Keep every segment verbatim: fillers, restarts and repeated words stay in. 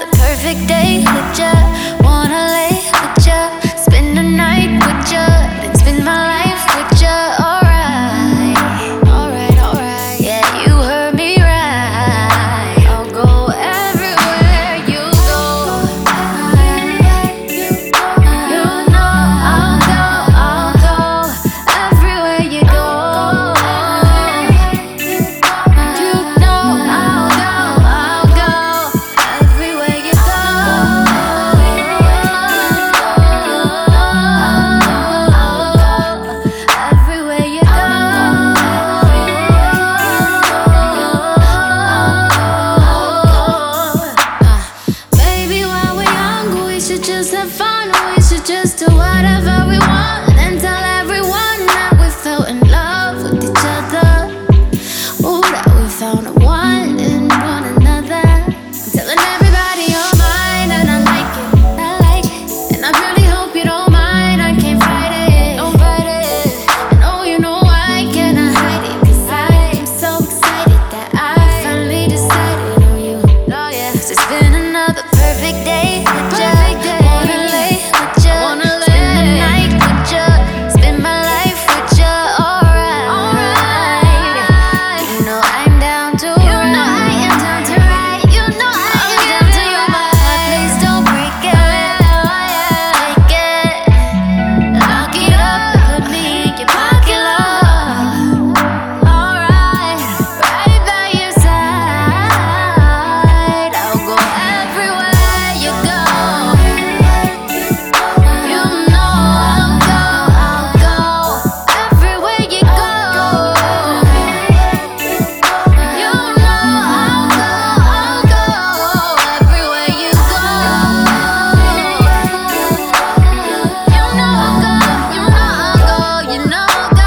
another perfect day with ya. Wanna lay with ya, spend the night with ya, then spend my life with ya. Alright, alright, alright. Yeah, you heard me right. I'll go everywhere you go. You know I'll go, I'll go everywhere you go. You know I'll go, I'll go everywhere you go. Everywhere you go. Baby, while we're young, we should just have fun. We should just do whatever we want and tell everyone that we fell in love with each other. Oh, that we found a one in one another. I'm telling everybody you're mine and I like it, I like it. And I really hope you don't mind, I can't fight it, don't fight it. And oh, you know I cannot hide it, cause I'm so excited that I finally decided on you. Oh yeah, 'cause it's been another perfect day with ya. Wanna lay with ya, spend the night with ya, spend my life with ya. Alright, alright. You know I'm down to You know I am down to ride. You know I am down to your mind. Please don't break it, take it, lock it up, put me in your pocket, love. Alright, right by your side. I'll go everywhere you go. You know I'll go, I'll go everywhere you go. You know I'll go, I'll go everywhere you go. You know I'll go, you know I'll go, you know I'll go.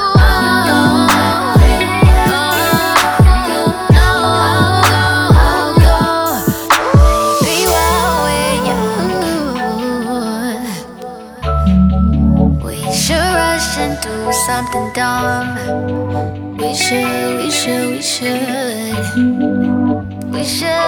I'll go, baby, while we're young, we should rush and do something dumb. We should, we should, we should, we should.